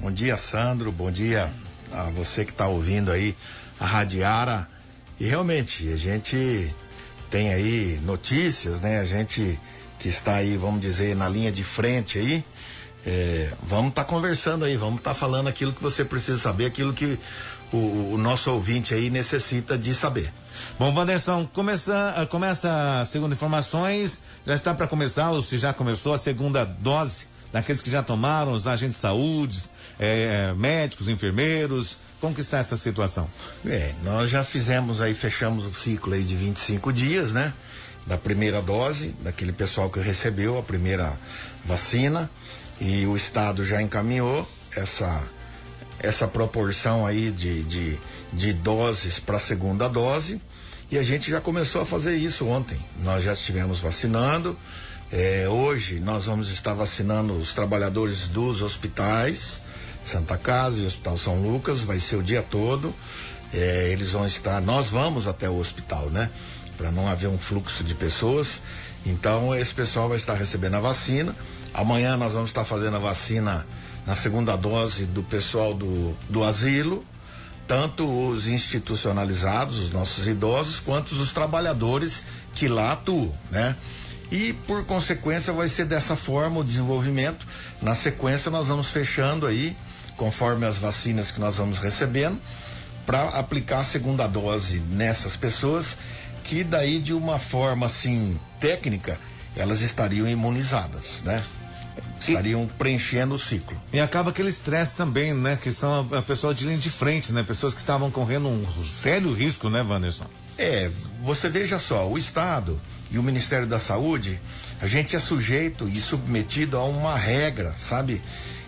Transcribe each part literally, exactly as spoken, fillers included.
Bom dia, Sandro. Bom dia a você que está ouvindo aí a Radiara. E realmente, a gente tem aí notícias, né? A gente que está aí, vamos dizer, na linha de frente aí, é, vamos estar tá conversando aí, vamos estar tá falando aquilo que você precisa saber, aquilo que o, o nosso ouvinte aí necessita de saber. Bom, Wanderson, começa, começa, segundo informações, já está para começar, ou se já começou, a segunda dose daqueles que já tomaram, os agentes de saúde, é, médicos, enfermeiros. Como que está essa situação? É, nós já fizemos aí, fechamos o ciclo aí de vinte e cinco dias, né? Da primeira dose, daquele pessoal que recebeu a primeira vacina, e o Estado já encaminhou essa essa proporção aí de, de, de doses para a segunda dose, e a gente já começou a fazer isso ontem. Nós já estivemos vacinando, é, hoje nós vamos estar vacinando os trabalhadores dos hospitais, Santa Casa e Hospital São Lucas, vai ser o dia todo, é, eles vão estar, nós vamos até o hospital, né? Para não haver um fluxo de pessoas, então esse pessoal vai estar recebendo a vacina. Amanhã nós vamos estar fazendo a vacina na segunda dose do pessoal do, do asilo, tanto os institucionalizados, os nossos idosos, quanto os trabalhadores que lá atuam, né? E por consequência vai ser dessa forma o desenvolvimento. Na sequência nós vamos fechando aí, conforme as vacinas que nós vamos recebendo, para aplicar a segunda dose nessas pessoas, que daí de uma forma assim técnica elas estariam imunizadas, né? Estariam e, preenchendo o ciclo. E acaba aquele estresse também, né? Que são a, a pessoa de linha de frente, né? Pessoas que estavam correndo um sério risco, né, Wanderson? É, você veja só, o Estado e o Ministério da Saúde, a gente é sujeito e submetido a uma regra, sabe?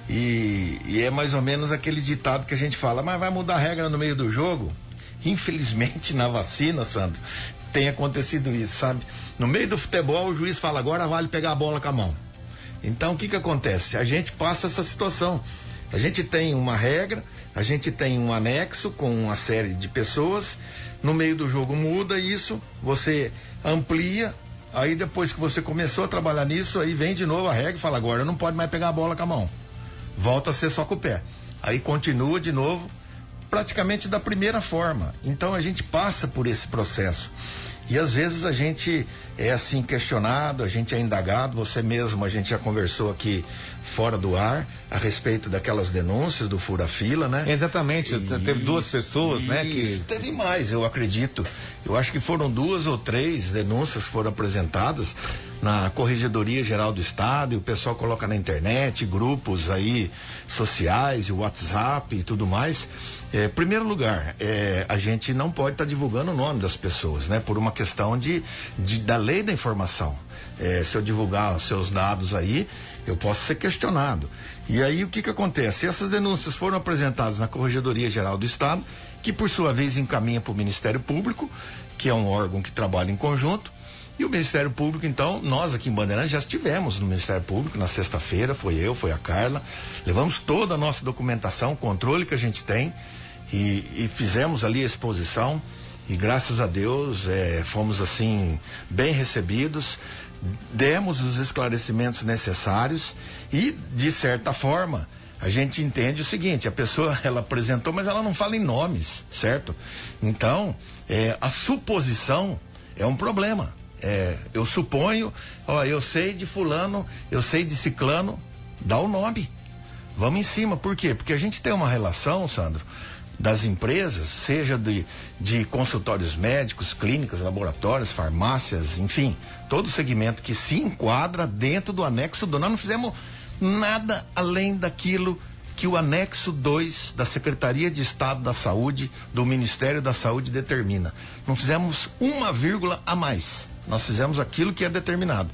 E, e é mais ou menos aquele ditado que a gente fala, mas vai mudar a regra no meio do jogo? Infelizmente na vacina, Sandro, tem acontecido isso, sabe? No meio do futebol o juiz fala, agora vale pegar a bola com a mão. Então o que que acontece? A gente passa essa situação. A gente tem uma regra, a gente tem um anexo com uma série de pessoas, no meio do jogo muda isso, você amplia, aí depois que você começou a trabalhar nisso, aí vem de novo a regra e fala, agora não pode mais pegar a bola com a mão. Volta a ser só com o pé. Aí continua de novo, praticamente da primeira forma. Então a gente passa por esse processo. E às vezes a gente é assim questionado, a gente é indagado, você mesmo, a gente já conversou aqui fora do ar a respeito daquelas denúncias do fura-fila, né? Exatamente, e, teve duas pessoas, né? Que... Teve mais, eu acredito. Eu acho que foram duas ou três denúncias que foram apresentadas na Corregedoria Geral do Estado, e o pessoal coloca na internet, grupos aí sociais, o WhatsApp e tudo mais. É, primeiro lugar, é, a gente não pode estar tá divulgando o nome das pessoas, né? Por uma questão de, de da lei da informação. É, se eu divulgar os seus dados aí, eu posso ser questionado. E aí o que que acontece? Essas denúncias foram apresentadas na Corregedoria Geral do Estado, que por sua vez encaminha para o Ministério Público, que é um órgão que trabalha em conjunto. E o Ministério Público, então, nós aqui em Bandeirantes já estivemos no Ministério Público na sexta-feira, foi eu, foi a Carla, levamos toda a nossa documentação, controle que a gente tem, e, e fizemos ali a exposição, e graças a Deus é, fomos assim bem recebidos, demos os esclarecimentos necessários e, de certa forma, a gente entende o seguinte, a pessoa ela apresentou, mas ela não fala em nomes, certo? Então, é, a suposição é um problema. É, eu suponho, ó, eu sei de fulano, eu sei de ciclano, dá o nome. Vamos em cima, por quê? Porque a gente tem uma relação, Sandro, das empresas, seja de, de consultórios médicos, clínicas, laboratórios, farmácias, enfim, todo segmento que se enquadra dentro do anexo dois. Nós não fizemos nada além daquilo que o anexo dois da Secretaria de Estado da Saúde, do Ministério da Saúde determina. Não fizemos uma vírgula a mais. Nós fizemos aquilo que é determinado.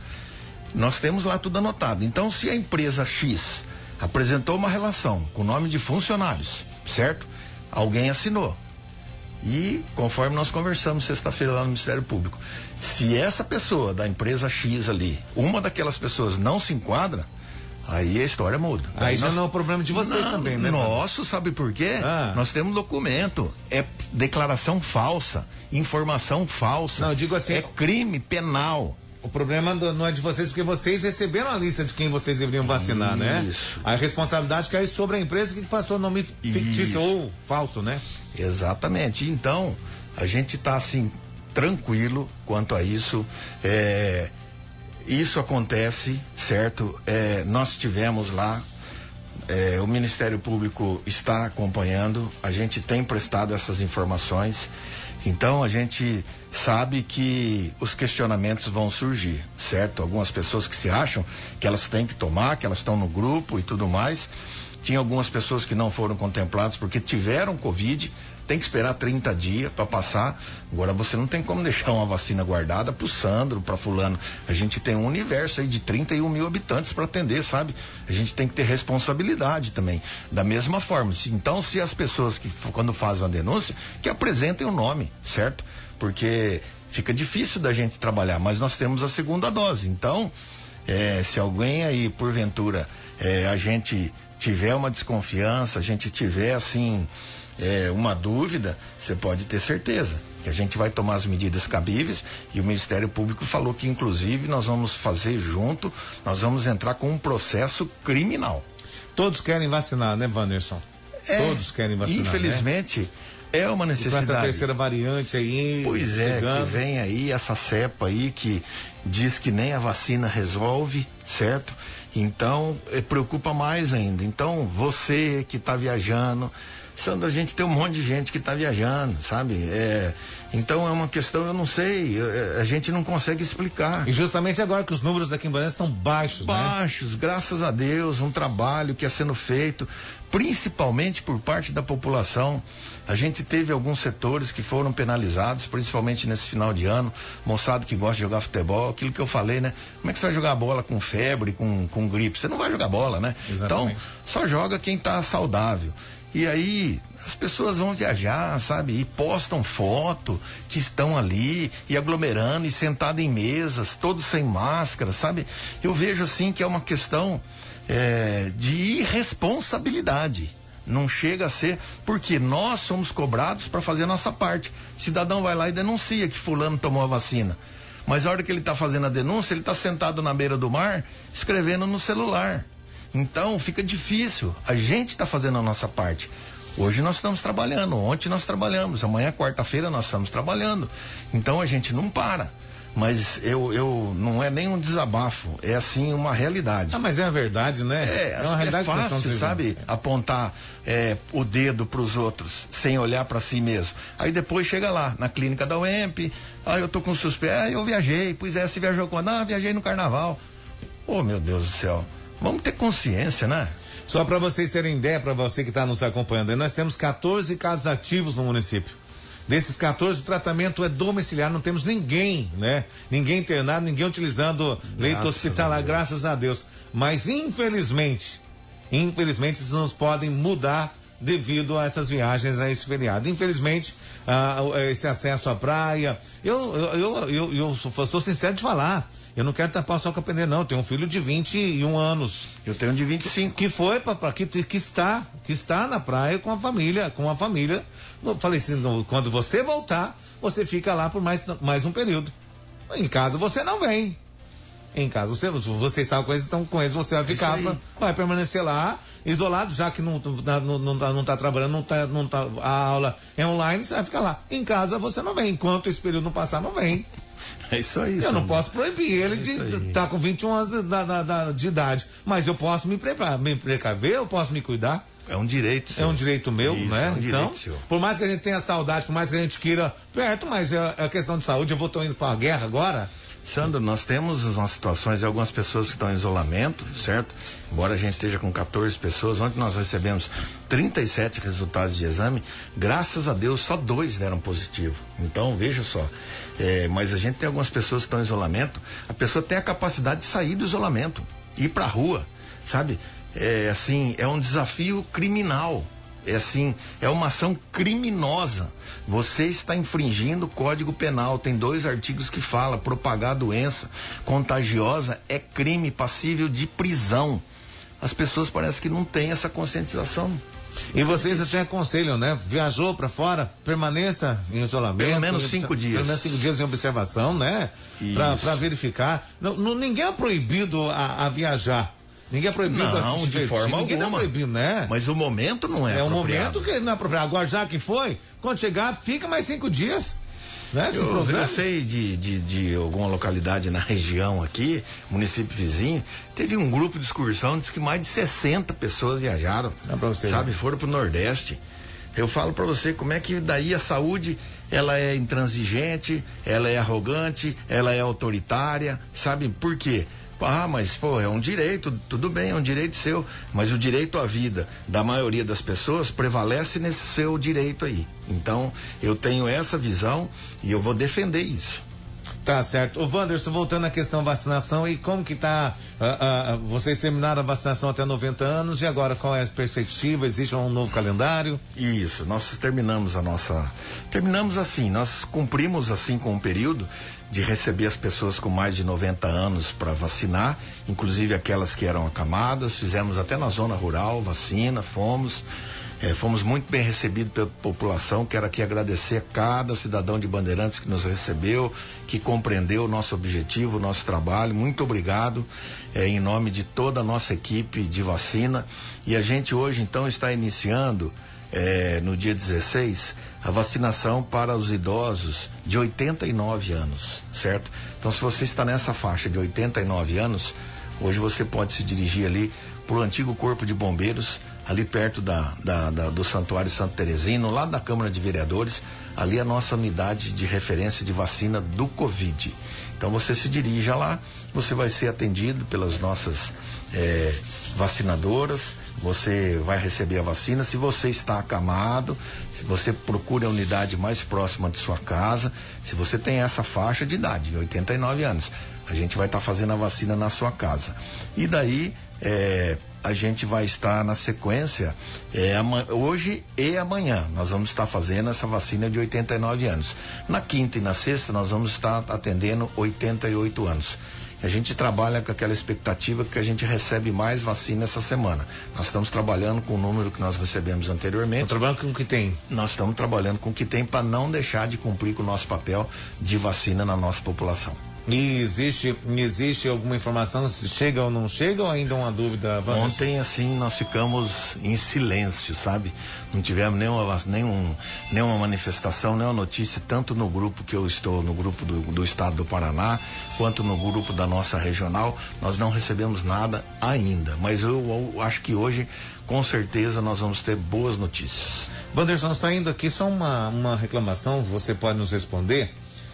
Nós temos lá tudo anotado. Então, se a empresa X apresentou uma relação com o nome de funcionários, certo? Alguém assinou. E, conforme nós conversamos sexta-feira lá no Ministério Público, se essa pessoa da empresa X ali, uma daquelas pessoas não se enquadra, aí a história muda. Aí já nós... não é o problema de vocês não, também, né? Nosso, sabe por quê? Ah. Nós temos documento, é declaração falsa, informação falsa. Não, eu digo assim, é crime penal. o problema não é de vocês, porque vocês receberam a lista de quem vocês deveriam vacinar, Isso. né? A responsabilidade cai sobre a empresa que passou o nome fictício Isso. ou falso, né? Exatamente. Então, a gente está assim, tranquilo quanto a isso. É, isso acontece, certo? É, nós tivemos lá, é, o Ministério Público está acompanhando, a gente tem prestado essas informações. Então a gente sabe que os questionamentos vão surgir, certo? Algumas pessoas que se acham que elas têm que tomar, que elas estão no grupo e tudo mais. Tinha algumas pessoas que não foram contempladas porque tiveram Covid, tem que esperar trinta dias para passar. Agora você não tem como deixar uma vacina guardada pro Sandro, para fulano. A gente tem um universo aí de trinta e um mil habitantes para atender, sabe? A gente tem que ter responsabilidade também. Da mesma forma, se, então se as pessoas que quando fazem uma denúncia, que apresentem o nome, certo? Porque fica difícil da gente trabalhar, mas nós temos a segunda dose. Então, é, se alguém aí, porventura, é, a gente tiver uma desconfiança, a gente tiver assim, é, uma dúvida, você pode ter certeza que a gente vai tomar as medidas cabíveis, e o Ministério Público falou que inclusive nós vamos fazer junto, nós vamos entrar com um processo criminal. Todos querem vacinar, né, Wanderson? É, Todos querem vacinar, infelizmente, né? É uma necessidade. E com essa terceira variante aí. Pois é, chegando. Que vem aí essa cepa aí que diz que nem a vacina resolve, certo? Então, eh, preocupa mais ainda. Então, você que está viajando, Sandra, a gente tem um monte de gente que está viajando, sabe? É, então é uma questão, eu não sei, a gente não consegue explicar. E justamente agora que os números aqui em Banana estão baixos, Baixos, né? Graças a Deus, um trabalho que é sendo feito, principalmente por parte da população. A gente teve alguns setores que foram penalizados, principalmente nesse final de ano, moçada que gosta de jogar futebol, aquilo que eu falei, né? Como é que você vai jogar bola com febre, com, com gripe? Você não vai jogar bola, né? Exatamente. Então, só joga quem está saudável. E aí, as pessoas vão viajar, sabe? E postam foto que estão ali, e aglomerando, e sentado em mesas, todos sem máscara, sabe? Eu vejo assim que é uma questão é, de irresponsabilidade. Não chega a ser, porque nós somos cobrados para fazer a nossa parte. O cidadão vai lá e denuncia que fulano tomou a vacina. Mas a hora que ele está fazendo a denúncia, ele está sentado na beira do mar, escrevendo no celular. Então fica difícil. A gente está fazendo a nossa parte. Hoje nós estamos trabalhando, ontem nós trabalhamos, amanhã, quarta-feira, nós estamos trabalhando. Então a gente não para. Mas eu, eu não é nem um desabafo, é assim uma realidade. Ah, mas é a verdade, né? É, é uma realidade, é fácil, sabe? Apontar é, o dedo para os outros sem olhar para si mesmo. Aí depois chega lá na clínica da U E M P, ah, eu tô com suspeito, ah, eu viajei, pois é, se viajou quando? Ah, viajei no carnaval. Oh, meu Deus do céu, vamos ter consciência, né? Só para vocês terem ideia, para você que está nos acompanhando, nós temos quatorze casos ativos no município. Desses quatorze, o tratamento é domiciliar, não temos ninguém, né? Ninguém internado, ninguém utilizando leito graças hospitalar, a graças a Deus. Mas, infelizmente, infelizmente, vocês não podem mudar devido a essas viagens, a esse feriado. Infelizmente, ah, esse acesso à praia, eu, eu, eu, eu, eu sou, sou sincero de falar, eu não quero tapar o sol com a peneira, não. Eu tenho um filho de vinte e um anos. Eu tenho um de vinte e cinco. Que foi para que, que está, que está na praia com a família, com a família. Eu falei assim, no, quando você voltar, você fica lá por mais, mais um período. Em casa você não vem. Em casa você, você estava com eles, então com eles você vai ficar, vai, vai permanecer lá, isolado, já que não, não, não, tá, não tá trabalhando, não tá, não tá, a aula é online, você vai ficar lá. Em casa você não vem, enquanto esse período não passar, não vem. É isso aí. Eu não posso proibir ele é de estar tá com vinte e um anos da, da, da, de idade, mas eu posso me preparar, me precaver, eu posso me cuidar. É um direito seu. É um direito meu, isso, né? É um então, seu. Por mais que a gente tenha saudade, por mais que a gente queira perto, mas é, é questão de saúde. Eu vou tô indo para a guerra agora. Sandro, nós temos umas situações de algumas pessoas que estão em isolamento, certo? Embora a gente esteja com quatorze pessoas, ontem nós recebemos trinta e sete resultados de exame, graças a Deus só dois deram positivo. Então, veja só, é, mas a gente tem algumas pessoas que estão em isolamento, a pessoa tem a capacidade de sair do isolamento, ir pra rua, sabe? É assim, é um desafio criminal. É assim, é uma ação criminosa. Você está infringindo o Código Penal. Tem dois artigos que fala: propagar doença contagiosa é crime passível de prisão. As pessoas parecem que não têm essa conscientização. E vocês até aconselham, né? Viajou para fora, permaneça em isolamento. Pelo menos cinco dias. Pelo menos cinco dias em observação, né? Para verificar. Não, não, ninguém é proibido a, a viajar. Ninguém é proibido não, a se de forma Ninguém alguma. Tá proibido, né? Mas o momento não é, é apropriado. É o momento que não é apropriado. Agora, já que foi, quando chegar, fica mais cinco dias. Né? Eu, eu sei de, de, de alguma localidade na região aqui, município vizinho, teve um grupo de excursão, diz que mais de sessenta pessoas viajaram, você, sabe, né? foram pro Nordeste. Eu falo pra você como é que daí a saúde, ela é intransigente, ela é arrogante, ela é autoritária, sabe, por quê? Ah, mas pô, é um direito, tudo bem, é um direito seu, mas o direito à vida da maioria das pessoas prevalece nesse seu direito aí. Então, eu tenho essa visão e eu vou defender isso. Tá certo. Ô Wanderson, voltando à questão vacinação, e como que tá, uh, uh, vocês terminaram a vacinação até noventa anos, e agora qual é a perspectiva? Existe um novo calendário? Isso, nós terminamos a nossa, terminamos assim, nós cumprimos assim com um período de receber as pessoas com mais de noventa anos para vacinar, inclusive aquelas que eram acamadas, fizemos até na zona rural, vacina, fomos, eh, fomos muito bem recebidos pela população. Quero aqui agradecer a cada cidadão de Bandeirantes que nos recebeu, que compreendeu o nosso objetivo, o nosso trabalho. Muito obrigado, eh, em nome de toda a nossa equipe de vacina. E a gente hoje então está iniciando É, no dia dezesseis, a vacinação para os idosos de oitenta e nove anos, certo? Então, se você está nessa faixa de oitenta e nove anos, hoje você pode se dirigir ali para o antigo Corpo de Bombeiros, ali perto da, da, da, do Santuário Santo Teresino, lá da Câmara de Vereadores, ali a nossa unidade de referência de vacina do Covid. Então, você se dirija lá, você vai ser atendido pelas nossas é, vacinadoras, você vai receber a vacina. Se você está acamado, se você procura a unidade mais próxima de sua casa, se você tem essa faixa de idade, de oitenta e nove anos, a gente vai estar tá fazendo a vacina na sua casa. E daí, é, a gente vai estar na sequência, é, hoje e amanhã, nós vamos estar fazendo essa vacina de oitenta e nove anos. Na quinta e na sexta, nós vamos estar atendendo oitenta e oito anos. A gente trabalha com aquela expectativa que a gente recebe mais vacina essa semana. Nós estamos trabalhando com o número que nós recebemos anteriormente. Estão trabalhando com o que tem? Nós estamos trabalhando com o que tem para não deixar de cumprir com o nosso papel de vacina na nossa população. E existe, existe alguma informação se chega ou não chega, ou ainda uma dúvida? Vamos? Ontem, assim, nós ficamos em silêncio, sabe? Não tivemos nenhuma, nenhum, nenhuma manifestação, nenhuma notícia, tanto no grupo que eu estou, no grupo do, do estado do Paraná, quanto no grupo da nossa regional. Nós não recebemos nada ainda, mas eu, eu acho que hoje, com certeza, nós vamos ter boas notícias. Wanderson, saindo aqui, só uma, uma reclamação, você pode nos responder.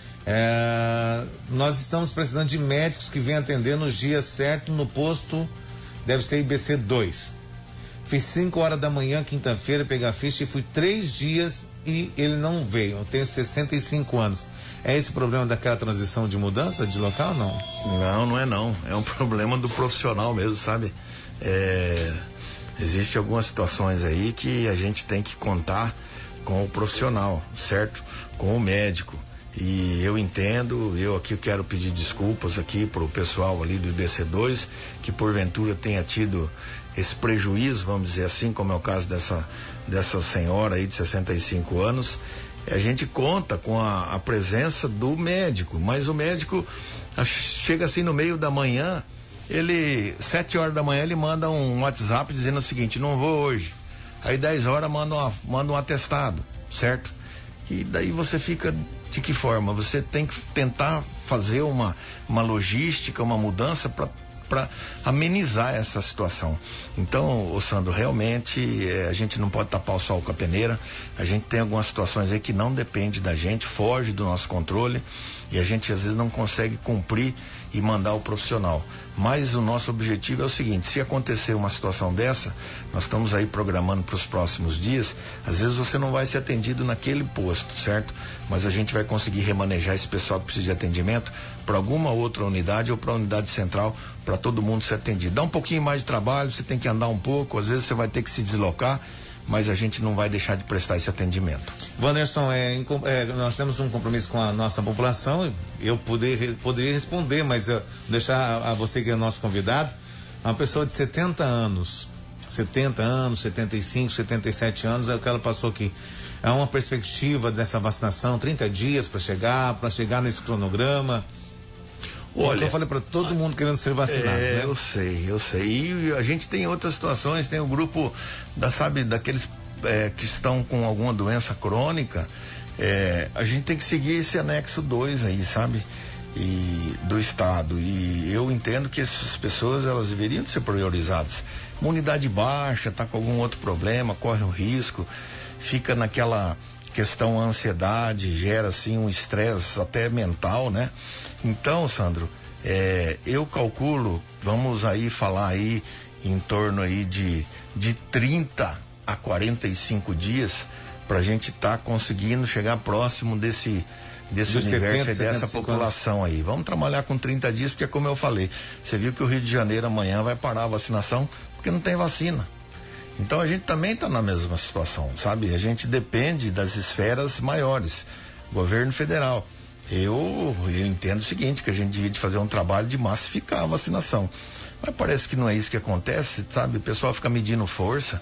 É, nós estamos precisando de médicos que venham atender nos dias certos no posto, deve ser I B C dois. Fiz cinco horas da manhã, quinta-feira, pegar ficha e fui três dias e ele não veio. Eu tenho sessenta e cinco anos. É esse o problema daquela transição de mudança de local ou não? Não, não é não. É um problema do profissional mesmo, sabe? É, existe algumas situações aí que a gente tem que contar com o profissional, certo? Com o médico. E eu entendo, eu aqui quero pedir desculpas aqui pro pessoal ali do I B C dois, que porventura tenha tido esse prejuízo, vamos dizer assim, como é o caso dessa, dessa senhora aí de sessenta e cinco anos. A gente conta com a, a presença do médico, mas o médico a, chega assim no meio da manhã, ele, sete horas da manhã, ele manda um WhatsApp dizendo o seguinte: não vou hoje. Aí dez horas manda, uma, manda um atestado, certo? E daí você fica de que forma? Você tem que tentar fazer uma, uma logística, uma mudança para para amenizar essa situação. Então, ô Sandro, realmente eh, a gente não pode tapar o sol com a peneira. A gente tem algumas situações aí que não depende da gente, foge do nosso controle, e a gente às vezes não consegue cumprir e mandar o profissional. Mas o nosso objetivo é o seguinte: se acontecer uma situação dessa, nós estamos aí programando para os próximos dias. Às vezes você não vai ser atendido naquele posto, certo? Mas a gente vai conseguir remanejar esse pessoal que precisa de atendimento para alguma outra unidade ou para a unidade central, para todo mundo ser atendido. Dá um pouquinho mais de trabalho, você tem que andar um pouco, às vezes você vai ter que se deslocar, mas a gente não vai deixar de prestar esse atendimento. Wanderson, é, é, nós temos um compromisso com a nossa população. Eu poder, poderia responder, mas eu deixar a, a você que é nosso convidado. Uma pessoa de setenta anos, setenta anos, setenta e cinco, setenta e sete anos, é o que ela passou aqui. É uma perspectiva dessa vacinação, trinta dias para chegar, para chegar nesse cronograma. Olha, eu falei para todo mundo querendo ser vacinado, é, né? Eu sei, eu sei. E a gente tem outras situações, tem o grupo da, sabe, daqueles é, que estão com alguma doença crônica. É, a gente tem que seguir esse anexo dois aí, sabe? E, do Estado. E eu entendo que essas pessoas, elas deveriam ser priorizadas. Imunidade baixa, tá com algum outro problema, corre um risco, fica naquela questão ansiedade, gera assim um estresse até mental, né? Então, Sandro, é, eu calculo, vamos aí falar aí em torno aí de, de trinta a quarenta e cinco dias pra gente tá conseguindo chegar próximo desse desse Dos universo setenta, e dessa população anos. Aí. Vamos trabalhar com trinta dias, porque como eu falei, você viu que o Rio de Janeiro amanhã vai parar a vacinação porque não tem vacina. Então a gente também está na mesma situação, sabe? A gente depende das esferas maiores, governo federal. Eu, eu entendo o seguinte, que a gente devia fazer um trabalho de massificar a vacinação. Mas parece que não é isso que acontece, sabe? O pessoal fica medindo força,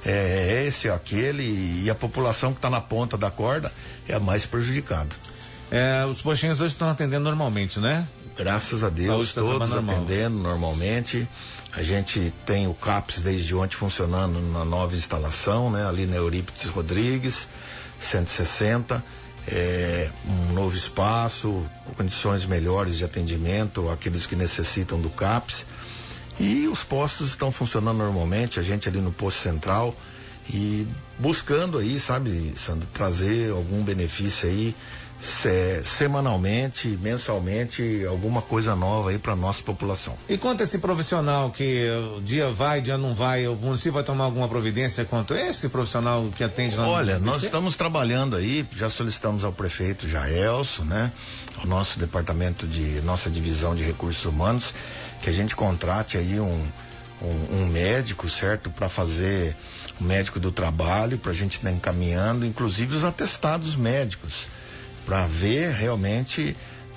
é esse ou aquele, e a população que está na ponta da corda é a mais prejudicada. É, os postinhos hoje estão atendendo normalmente, né? Graças a Deus, tá todos atendendo normalmente. A gente tem o CAPS desde ontem funcionando na nova instalação, né? Ali na Eurípides Rodrigues, cento e sessenta, é, um novo espaço, condições melhores de atendimento, aqueles que necessitam do CAPS. E os postos estão funcionando normalmente, a gente ali no posto central e buscando aí, sabe, Sandro, trazer algum benefício aí, Se, semanalmente, mensalmente, alguma coisa nova aí para nossa população. E quanto a esse profissional que o dia vai, dia não vai, o município vai tomar alguma providência quanto a esse profissional que atende lá no Olha, nós estamos trabalhando aí, já solicitamos ao prefeito Jaelso, né, ao nosso departamento de, nossa divisão de recursos humanos, que a gente contrate aí um, um, um médico, certo, para fazer um médico do trabalho, para a gente estar encaminhando, inclusive os atestados médicos, para ver realmente,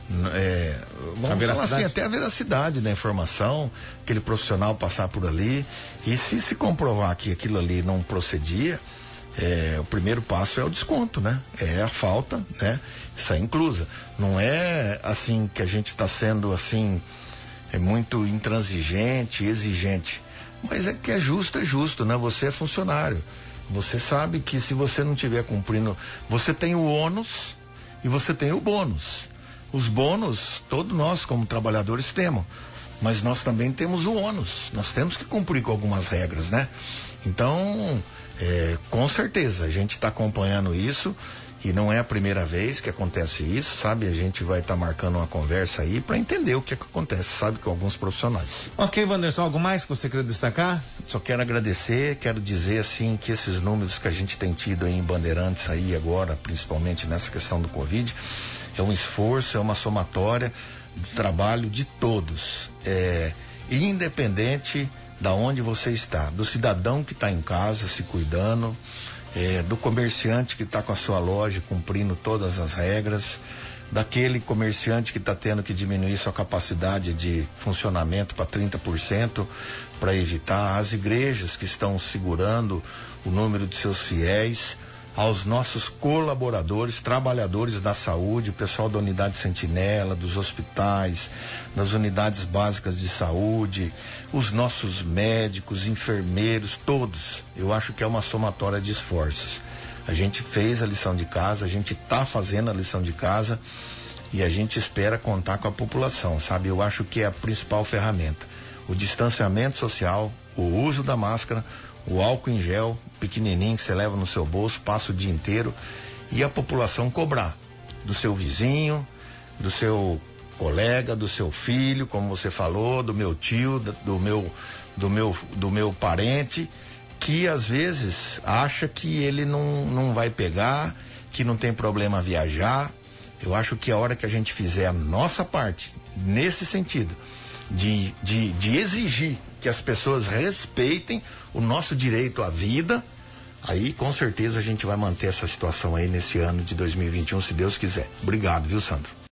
é, vamos falar assim, até a veracidade da informação, aquele profissional passar por ali, e se se comprovar que aquilo ali não procedia, é, o primeiro passo é o desconto, né? É a falta, né? Isso é inclusa. Não é assim que a gente está sendo assim, é muito intransigente, exigente, mas é que é justo, é justo, né? Você é funcionário, você sabe que se você não estiver cumprindo, você tem o ônus e você tem o bônus. Os bônus, todos nós como trabalhadores temos, mas nós também temos o ônus. Nós temos que cumprir com algumas regras, né? Então, é, com certeza, a gente está acompanhando isso e não é a primeira vez que acontece isso, sabe? A gente vai estar tá marcando uma conversa aí para entender o que, é que acontece, sabe? Com alguns profissionais. Ok, Wanderson, algo mais que você quer destacar? Só quero agradecer, quero dizer assim que esses números que a gente tem tido aí em Bandeirantes aí agora, principalmente nessa questão do Covid, é um esforço, é uma somatória do trabalho de todos, é, independente da onde você está, do cidadão que está em casa se cuidando, é, do comerciante que está com a sua loja cumprindo todas as regras, daquele comerciante que está tendo que diminuir sua capacidade de funcionamento para trinta por cento para evitar, as igrejas que estão segurando o número de seus fiéis, aos nossos colaboradores, trabalhadores da saúde, o pessoal da unidade Sentinela, dos hospitais, das unidades básicas de saúde, os nossos médicos, enfermeiros, todos. Eu acho que é uma somatória de esforços. A gente fez a lição de casa, a gente está fazendo a lição de casa e a gente espera contar com a população, sabe? Eu acho que é a principal ferramenta. O distanciamento social, o uso da máscara, o álcool em gel, pequenininho que você leva no seu bolso, passa o dia inteiro, e a população cobrar do seu vizinho, do seu colega, do seu filho, como você falou, do meu tio, do meu, do meu, do meu parente, que às vezes acha que ele não, não vai pegar, que não tem problema viajar. Eu acho que a hora que a gente fizer a nossa parte, nesse sentido, de, de, de exigir que as pessoas respeitem o nosso direito à vida, aí com certeza a gente vai manter essa situação aí nesse ano de dois mil e vinte e um, se Deus quiser. Obrigado, viu, Sandro?